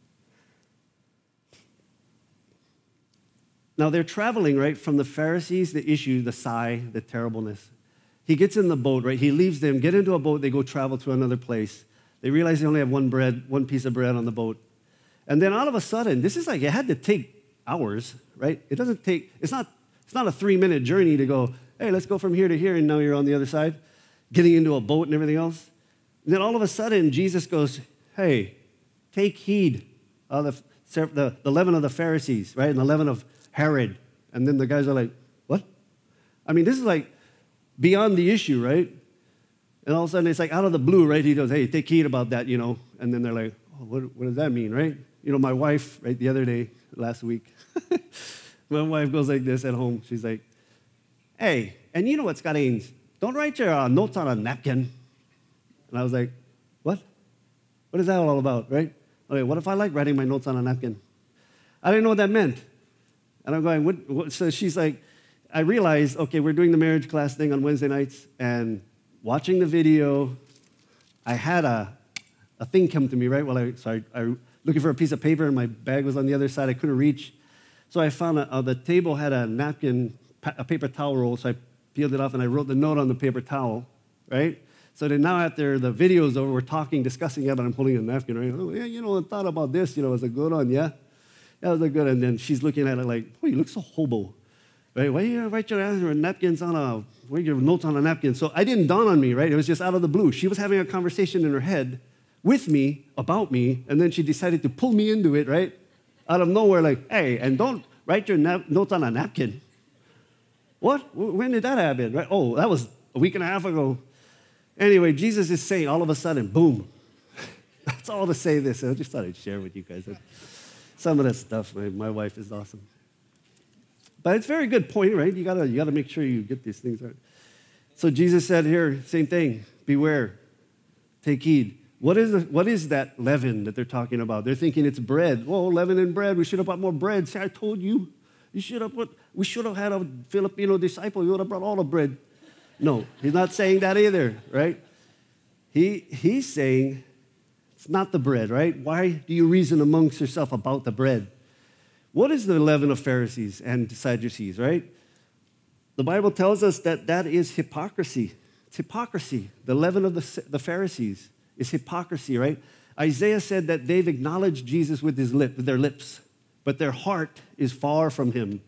A: Now, they're traveling, right, from the Pharisees, the issue, the sigh, the terribleness. He gets in the boat, right? He leaves them, get into a boat, they go travel to another place. They realize they only have one bread, one piece of bread on the boat. And then all of a sudden, this is like, it had to take hours, right? It doesn't take, it's not, it's not a three-minute journey to go, hey, let's go from here to here, and now you're on the other side, getting into a boat and everything else. And then all of a sudden, Jesus goes, hey, take heed of the, the, the leaven of the Pharisees, right, and the leaven of Herod. And then the guys are like, what? I mean, this is like beyond the issue, right? And all of a sudden, it's like out of the blue, right? He goes, hey, take heed about that, you know. And then they're like, oh, what, what does that mean, right? You know, my wife, right, the other day, last week, my wife goes like this at home. She's like, hey, And you know what, Scott Haynes, don't write your uh, notes on a napkin. And I was like, what? What is that all about, right? Okay, what if I like writing my notes on a napkin? I didn't know what that meant. And I'm going, what, what? So she's like, I realized, okay, we're doing the marriage class thing on Wednesday nights, and watching the video, I had a, a thing come to me, right? Well, I, so I, I looking for a piece of paper, and my bag was on the other side. I couldn't reach. So I found a, uh, the table had a napkin, a paper towel roll, so I peeled it off, and I wrote the note on the paper towel, right? So then now after the video's over, we're talking, discussing it, and I'm holding a napkin, right? Oh, yeah, you know, I thought about this, you know, was a good one, yeah? That was a good one. And then she's looking at it like, oh, you look so hobo. Right? Why do you write your napkins on a, write your notes on a napkin? So I didn't dawn on me, right? It was just out of the blue. She was having a conversation in her head with me, about me, and then she decided to pull me into it, right? Out of nowhere, like, hey, and don't write your nap- notes on a napkin. What? When did that happen? Right? Oh, that was a week and a half ago. Anyway, Jesus is saying all of a sudden, boom. That's all to say this. I just thought I'd share with you guys. Some of that stuff, my, my wife is awesome. But it's a very good point, right? You gotta, you gotta make sure you get these things right. So Jesus said here, same thing, beware, take heed. What is, the, what is that leaven that they're talking about? They're thinking it's bread. Oh, leaven and bread, we should have bought more bread. See, I told you, you should have put, we should have had a Filipino disciple, you would have brought all the bread. No, he's not saying that either, right? He, he's saying it's not the bread, right? Why do you reason amongst yourself about the bread? What is the leaven of Pharisees and Sadducees, right? The Bible tells us that that is hypocrisy. It's hypocrisy. The leaven of the, the Pharisees is hypocrisy, right? Isaiah said that they've acknowledged Jesus with his lip, with their lips, but their heart is far from him.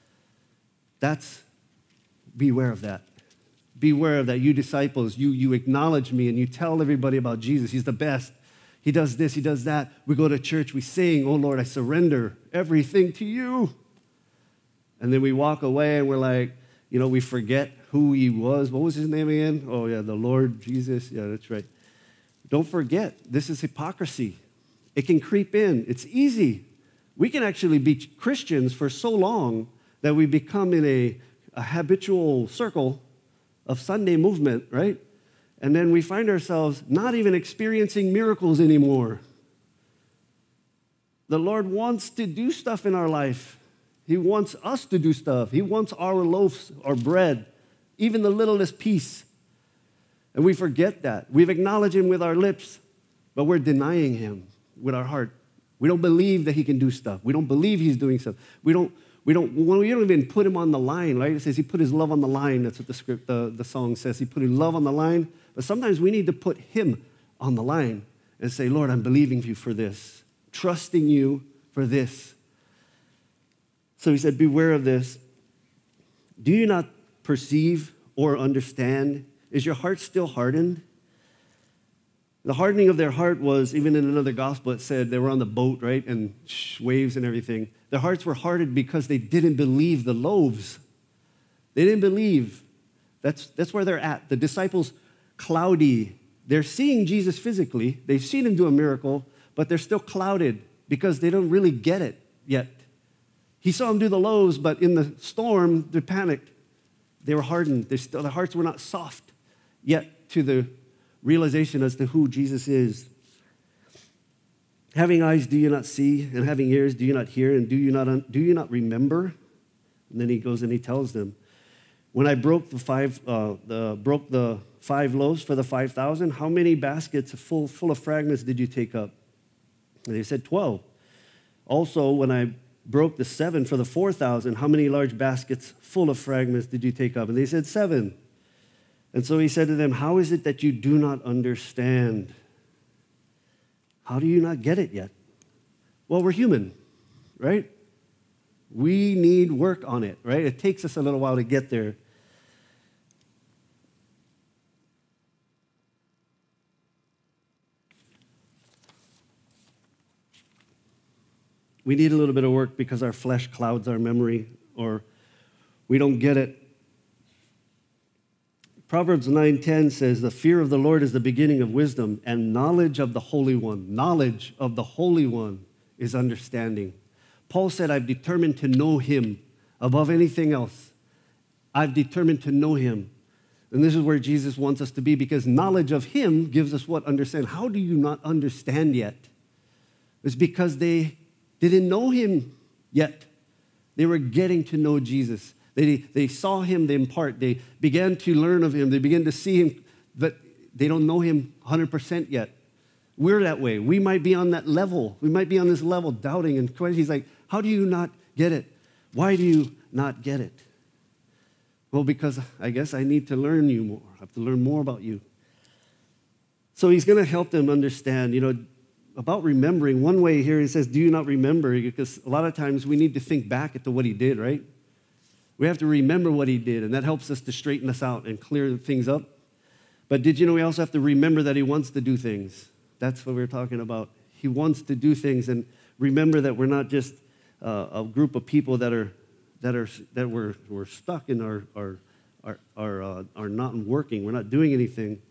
A: That's, beware of that. Beware of that. You disciples, you, you acknowledge me and you tell everybody about Jesus. He's the best. He does this, he does that. We go to church, we sing, oh Lord, I surrender everything to you. And then we walk away and we're like, you know, we forget who he was. What was his name again? Oh yeah, the Lord Jesus. Yeah, that's right. Don't forget, this is hypocrisy. It can creep in. It's easy. We can actually be Christians for so long that we become in a, a habitual circle of Sunday movement, right? And then we find ourselves not even experiencing miracles anymore. The Lord wants to do stuff in our life. He wants us to do stuff. He wants our loaves, our bread, even the littlest piece. And we forget that. We've acknowledged him with our lips, but we're denying him with our heart. We don't believe that he can do stuff. We don't believe he's doing stuff. We don't, we don't, we don't even put him on the line, right? It says he put his love on the line. That's what the script, the, the song says. He put his love on the line. But sometimes we need to put him on the line and say, Lord, I'm believing you for this, trusting you for this. So he said, beware of this. Do you not perceive or understand? Is your heart still hardened? The hardening of their heart was, even in another gospel, it said they were on the boat, right? And shh, waves and everything. Their hearts were hardened because they didn't believe the loaves. They didn't believe. That's, that's where they're at. The disciples, cloudy. They're seeing Jesus physically. They've seen him do a miracle, but they're still clouded because they don't really get it yet. He saw him do the loaves, but in the storm, they panicked. They were hardened. They still, their hearts were not soft yet to the realization as to who Jesus is. Having eyes, do you not see? And having ears, do you not hear? And do you not, do you not remember? And then he goes and he tells them, when I broke the five, uh, the, broke the five loaves for the five thousand, how many baskets full, full of fragments did you take up? And they said, twelve. Also, when I broke the seven for the four thousand, how many large baskets full of fragments did you take up? And they said, seven. And so he said to them, how is it that you do not understand? How do you not get it yet? Well, we're human, right? We need work on it, right? It takes us a little while to get there. We need a little bit of work because our flesh clouds our memory, or we don't get it. Proverbs nine ten says, the fear of the Lord is the beginning of wisdom, and knowledge of the Holy One. Knowledge of the Holy One is understanding. Paul said, I've determined to know him above anything else. I've determined to know him. And this is where Jesus wants us to be, because knowledge of him gives us what? Understand. How do you not understand yet? It's because they didn't know him yet. They were getting to know Jesus. They, they saw him in part. They began to learn of him. They began to see him, but they don't know him one hundred percent yet. We're that way. We might be on that level. We might be on this level, doubting and questioning. He's like, how do you not get it? Why do you not get it? Well, because I guess I need to learn you more. I have to learn more about you. So he's going to help them understand, you know, about remembering. One way here he says, do you not remember? Because a lot of times we need to think back at what he did, right? We have to remember what he did, and that helps us to straighten us out and clear things up. But did you know we also have to remember that he wants to do things? That's what we're talking about. He wants to do things, and remember that we're not just uh, a group of people that are that are that we're we're stuck in our our our our, uh, are not working. We're not doing anything.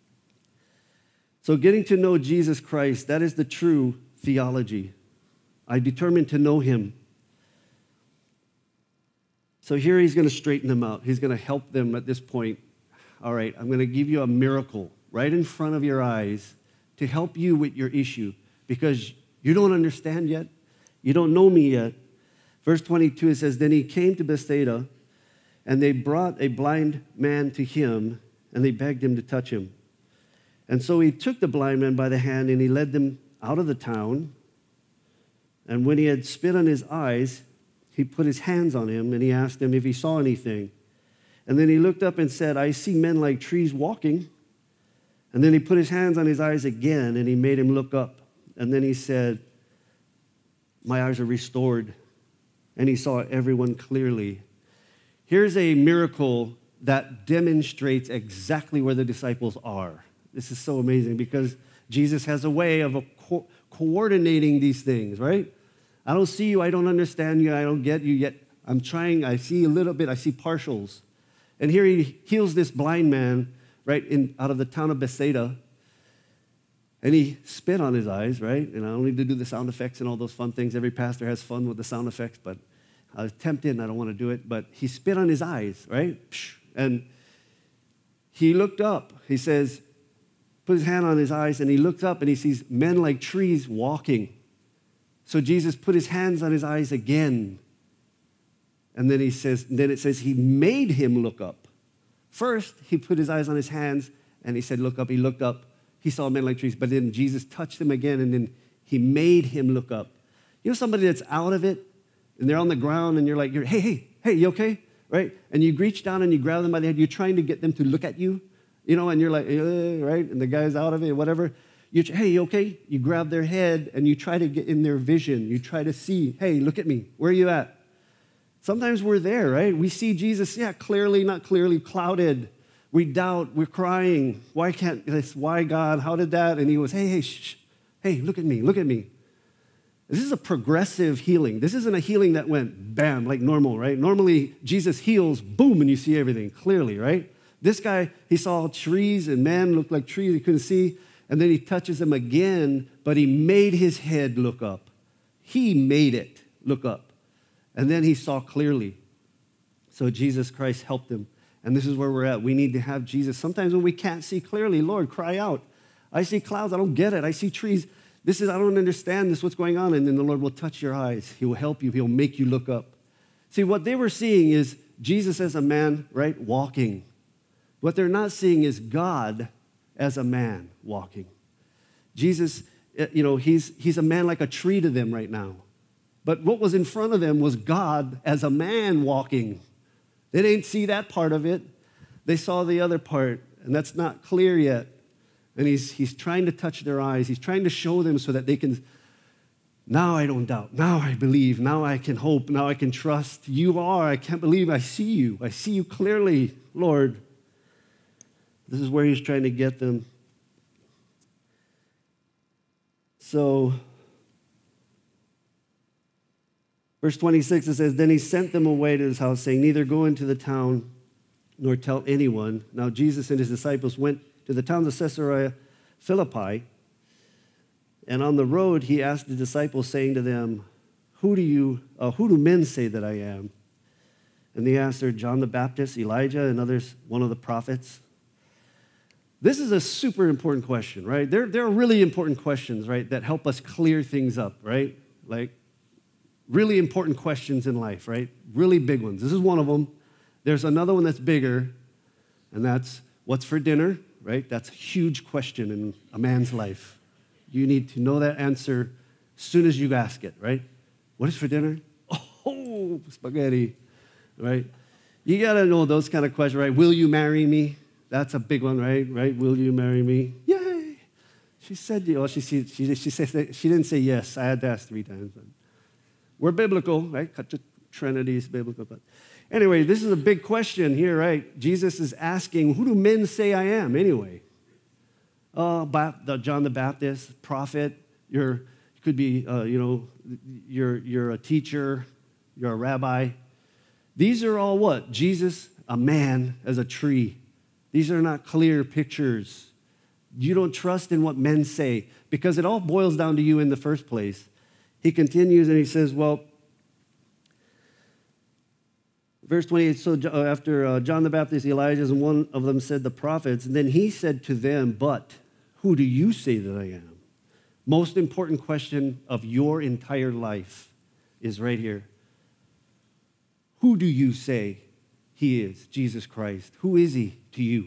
A: So getting to know Jesus Christ, that is the true theology. I determined to know him. So here he's going to straighten them out. He's going to help them at this point. All right, I'm going to give you a miracle right in front of your eyes to help you with your issue, because you don't understand yet. You don't know me yet. Verse twenty-two, it says, then he came to Bethsaida, and they brought a blind man to him, and they begged him to touch him. And so he took the blind man by the hand, and he led them out of the town. And when he had spit on his eyes, he put his hands on him, and he asked him if he saw anything. And then he looked up and said, I see men like trees walking. And then he put his hands on his eyes again, and he made him look up. And then he said, my eyes are restored. And he saw everyone clearly. Here's a miracle that demonstrates exactly where the disciples are. This is so amazing, because Jesus has a way of a co- coordinating these things, right? I don't see you, I don't understand you, I don't get you yet. I'm trying, I see a little bit, I see partials. And here he heals this blind man, right, in, out of the town of Bethsaida. And he spit on his eyes, right? And I don't need to do the sound effects and all those fun things. Every pastor has fun with the sound effects, but I was tempted and I don't want to do it. But he spit on his eyes, right? And he looked up. He says, put his hand on his eyes, and he looked up and he sees men like trees walking. So Jesus put his hands on his eyes again. And then he says, then it says he made him look up. First, he put his eyes on his hands and he said, look up. He looked up. He saw men like trees. But then Jesus touched him again, and then he made him look up. You know somebody that's out of it and they're on the ground and you're like, you're, hey, hey, hey, you okay? Right? And you reach down and you grab them by the head. You're trying to get them to look at you, you know, and you're like, uh, right? And the guy's out of it, whatever. You, hey, you okay? You grab their head and you try to get in their vision. You try to see, hey, look at me. Where are you at? Sometimes we're there, right? We see Jesus, yeah, clearly, not clearly, clouded. We doubt, we're crying. Why can't this? Why, God? How did that? And he goes, hey, hey, shh, hey, look at me, look at me. This is a progressive healing. This isn't a healing that went bam, like normal, right? Normally, Jesus heals, boom, and you see everything clearly, right? This guy, he saw trees and man looked like trees he couldn't see, and then he touches him again, but he made his head look up. He made it look up. And then he saw clearly. So Jesus Christ helped him. And this is where we're at. We need to have Jesus. Sometimes when we can't see clearly, Lord, cry out. I see clouds. I don't get it. I see trees. This is, I don't understand this, what's going on. And then the Lord will touch your eyes. He will help you. He'll make you look up. See, what they were seeing is Jesus as a man, right, walking. What they're not seeing is God as a man walking. Jesus, you know, he's, he's a man like a tree to them right now. But what was in front of them was God as a man walking. They didn't see that part of it. They saw the other part, and that's not clear yet. And he's, he's trying to touch their eyes. He's trying to show them so that they can, now I don't doubt. Now I believe. Now I can hope. Now I can trust. You are. I can't believe I see you. I see you clearly, Lord. This is where he's trying to get them. So, verse twenty-six, it says, then he sent them away to his house, saying, neither go into the town nor tell anyone. Now Jesus and his disciples went to the towns of Caesarea Philippi, and on the road he asked the disciples, saying to them, who do you, uh, who do men say that I am? And they answered, John the Baptist, Elijah, and others, one of the prophets. This is a super important question, right? There, there are really important questions, right, that help us clear things up, right? Like, really important questions in life, right? Really big ones. This is one of them. There's another one that's bigger, and that's what's for dinner, right? That's a huge question in a man's life. You need to know that answer as soon as you ask it, right? What is for dinner? Oh, spaghetti, right? You got to know those kind of questions, right? Will you marry me? That's a big one, right? Right? Will you marry me? Yay! She said, you know, she, she, she, she, said, she didn't say yes. I had to ask three times. But we're biblical, right? Trinity is biblical. But anyway, this is a big question here, right? Jesus is asking, who do men say I am anyway? Uh, John the Baptist, prophet. You're, you could be, uh, you know, you're, you're a teacher. You're a rabbi. These are all what? Jesus, a man, as a tree. These are not clear pictures. You don't trust in what men say because it all boils down to you in the first place. He continues and he says, well, verse twenty-eight, so after uh, John the Baptist, Elijah, and one of them said the prophets, and then he said to them, but who do you say that I am? Most important question of your entire life is right here. Who do you say he is, Jesus Christ? Who is he to you?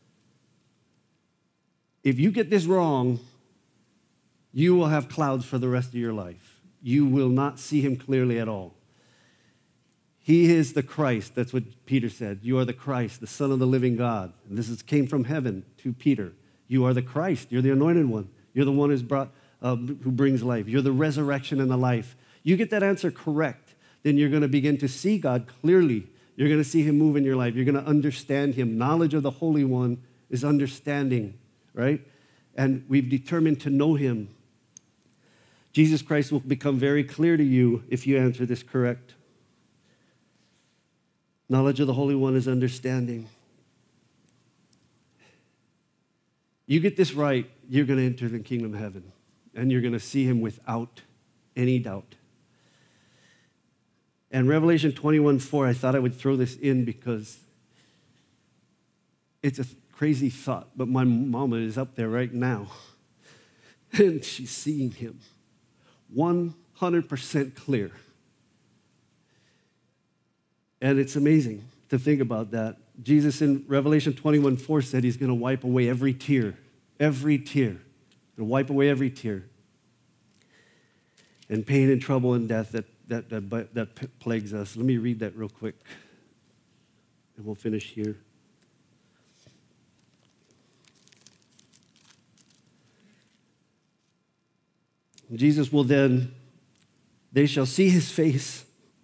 A: If you get this wrong, you will have clouds for the rest of your life. You will not see him clearly at all. He is the Christ. That's what Peter said. You are the Christ, the Son of the living God. And this is, came from heaven to Peter. You are the Christ. You're the anointed one. You're the one who's brought, uh, who brings life. You're the resurrection and the life. You get that answer correct, then you're going to begin to see God clearly. You're going to see him move in your life. You're going to understand him. Knowledge of the Holy One is understanding, right? And we've determined to know him. Jesus Christ will become very clear to you if you answer this correct. Knowledge of the Holy One is understanding. You get this right, you're going to enter the kingdom of heaven, and you're going to see him without any doubt. And Revelation twenty-one four, I thought I would throw this in because it's a crazy thought, but my mama is up there right now, and she's seeing him one hundred percent clear. And it's amazing to think about that. Jesus in Revelation twenty-one four said he's going to wipe away every tear, every tear. He's going to wipe away every tear. And pain and trouble and death that, that, that, that plagues us. Let me read that real quick, and we'll finish here. Jesus will then, they shall see his face.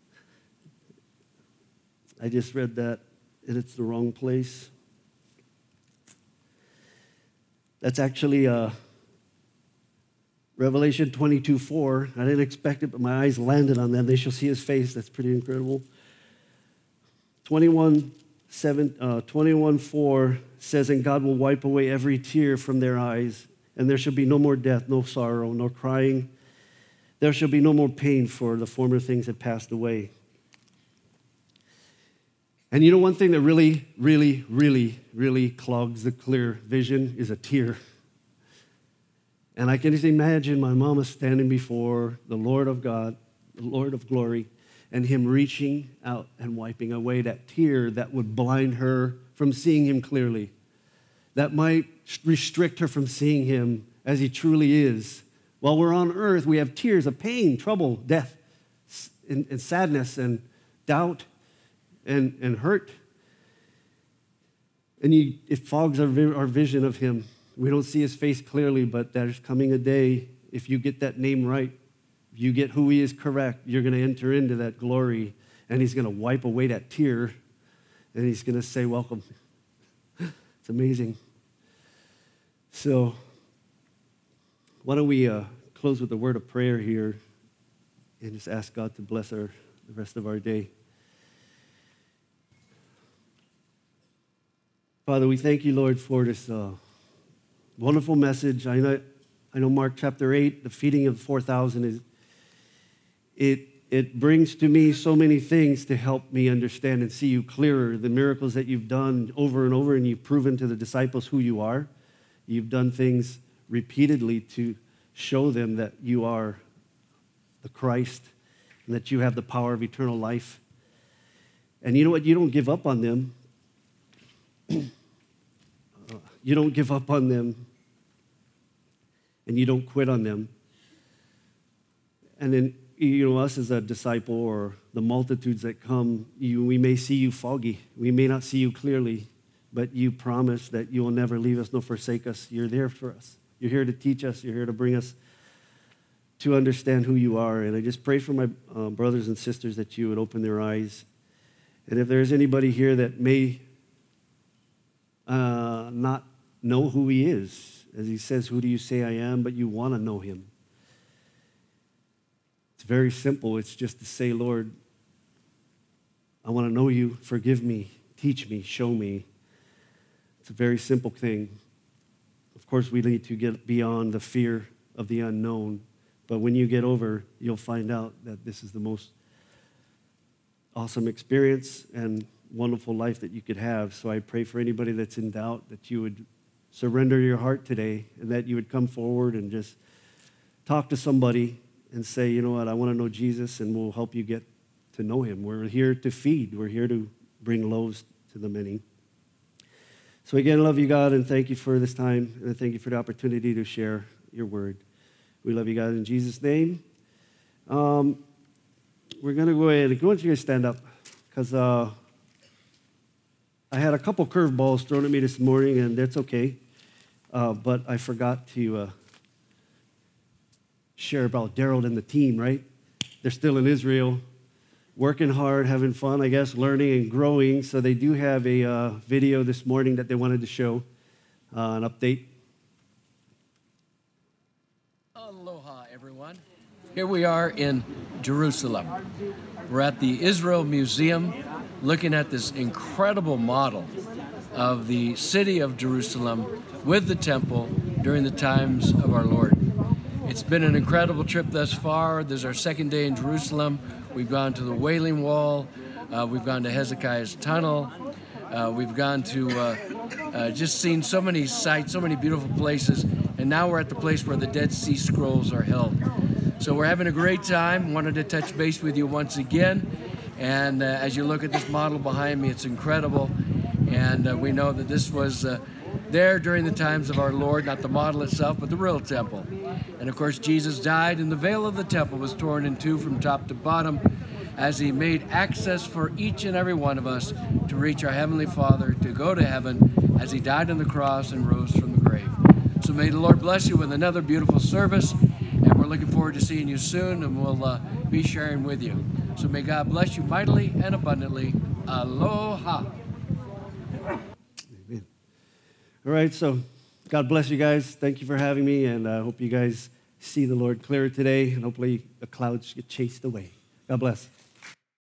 A: I just read that, and it's the wrong place. That's actually uh, Revelation twenty-two four. I didn't expect it, but my eyes landed on that. They shall see his face. That's pretty incredible. twenty-one four says, and God will wipe away every tear from their eyes, and there shall be no more death, no sorrow, nor crying. There shall be no more pain, for the former things have passed away. And you know one thing that really, really, really, really clogs the clear vision is a tear. And I can just imagine my mama standing before the Lord of God, the Lord of glory, and him reaching out and wiping away that tear that would blind her from seeing him clearly, that might restrict her from seeing him as he truly is. While we're on earth, we have tears of pain, trouble, death, and, and sadness, and doubt, and, and hurt. And he, it fogs our, our vision of him. We don't see his face clearly, but there's coming a day, if you get that name right, if you get who he is correct, you're going to enter into that glory, and he's going to wipe away that tear, and he's going to say, welcome. It's amazing. So why don't we uh, close with a word of prayer here and just ask God to bless our, the rest of our day. Father, we thank you, Lord, for this uh, wonderful message. I know, I know Mark chapter eight, the feeding of four thousand, is it it brings to me so many things to help me understand and see you clearer, the miracles that you've done over and over, and you've proven to the disciples who you are. You've done things repeatedly to show them that you are the Christ and that you have the power of eternal life. And you know what? You don't give up on them. You don't give up on them, and you don't quit on them. And then, you know, us as a disciple or the multitudes that come, you, we may see you foggy. We may not see you clearly, but you promise that you will never leave us nor forsake us. You're there for us. You're here to teach us. You're here to bring us to understand who you are. And I just pray for my uh, brothers and sisters that you would open their eyes. And if there's anybody here that may uh, not know who he is, as he says, who do you say I am? But you want to know him. It's very simple. It's just to say, Lord, I want to know you. Forgive me. Teach me. Show me. It's a very simple thing. Of course, we need to get beyond the fear of the unknown. But when you get over, you'll find out that this is the most awesome experience and wonderful life that you could have. So I pray for anybody that's in doubt that you would surrender your heart today and that you would come forward and just talk to somebody and say, you know what, I want to know Jesus, and we'll help you get to know him. We're here to feed. We're here to bring loaves to the many. So again, I love you, God, and thank you for this time, and I thank you for the opportunity to share your word. We love you, God, in Jesus' name. Um, we're going to go ahead. Why don't you guys stand up? Because uh, I had a couple curveballs thrown at me this morning, and that's okay. Uh, but I forgot to uh, share about Daryl and the team, right? They're still in Israel, working hard, having fun, I guess, learning and growing. So they do have a uh, video this morning that they wanted to show, uh, an update.
B: Aloha, everyone. Here we are in Jerusalem. We're at the Israel Museum looking at this incredible model of the city of Jerusalem with the temple during the times of our Lord. It's been an incredible trip thus far. This is our second day in Jerusalem. We've gone to the Wailing Wall. Uh, we've gone to Hezekiah's Tunnel. Uh, we've gone to uh, uh, just seen so many sights, so many beautiful places. And now we're at the place where the Dead Sea Scrolls are held. So we're having a great time. Wanted to touch base with you once again. And uh, as you look at this model behind me, it's incredible. And uh, we know that this was uh, there during the times of our Lord, not the model itself, but the real temple. And of course, Jesus died, and the veil of the temple was torn in two from top to bottom as he made access for each and every one of us to reach our Heavenly Father, to go to heaven, as he died on the cross and rose from the grave. So may the Lord bless you with another beautiful service, and we're looking forward to seeing you soon, and we'll uh, be sharing with you. So may God bless you mightily and abundantly. Aloha.
A: Amen. All right, so God bless you guys. Thank you for having me, and I uh, hope you guys see the Lord clearer today, and hopefully the clouds get chased away. God bless.